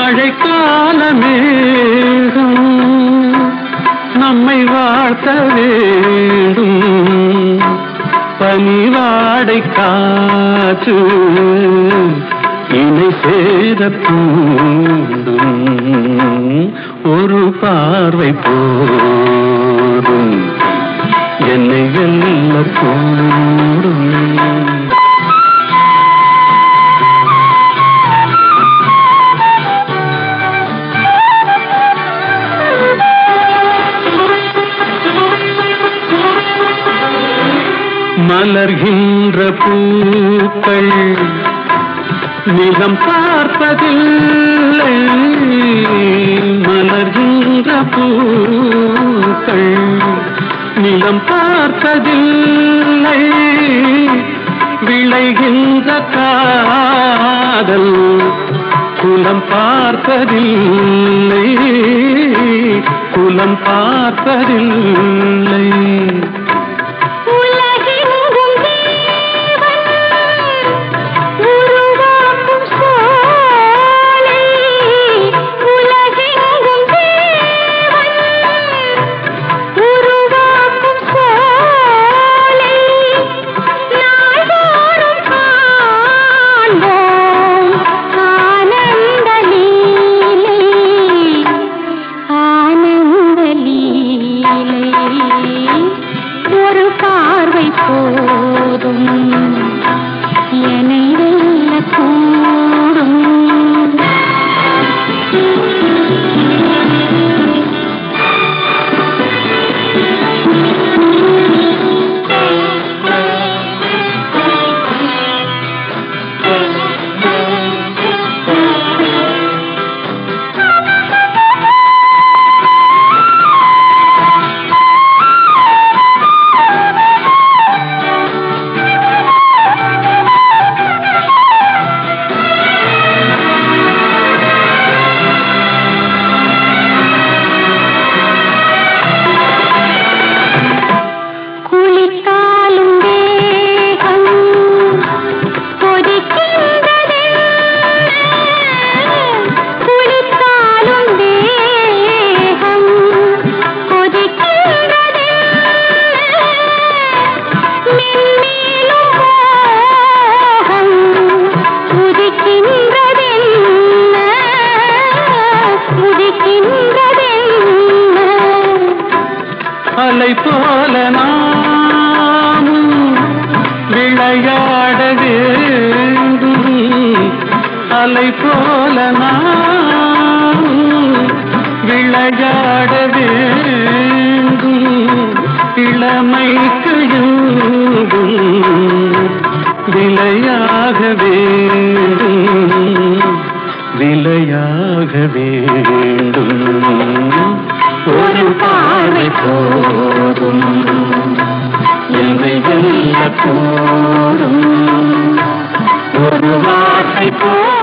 மழைக்கால மேகம் நம்மை வாழ்த்த வேண்டும். பனிவாடை காற்று இணை சேர தூண்டும். ஒரு பார்வை போதும் என்னை வெல்லக்கூடும். மலர்கின்ற பூக்கள் நிலம் பார்ப்பதில்லை. மலர்கின்ற பூக்கள் நிலம் பார்ப்பதில்லை. விளைகின்ற காதல் குலம் பார்ப்பதில்லை. குலம் பார்ப்பதில்லை. ஒரு பார்வை போதும் என்னை வெல்லக்கூடும். அலை போல நாமும் விளையாட வேண்டும். அலை போல நாமும் விளையாட வேண்டும். இளமைக்கு எங்கும் விளையாக வேண்டும். விளையாக வேண்டும். ஒரு பார்வை போதும் என்னை வெல்லக்கூடும். ஒரு வார்த்தை போதும்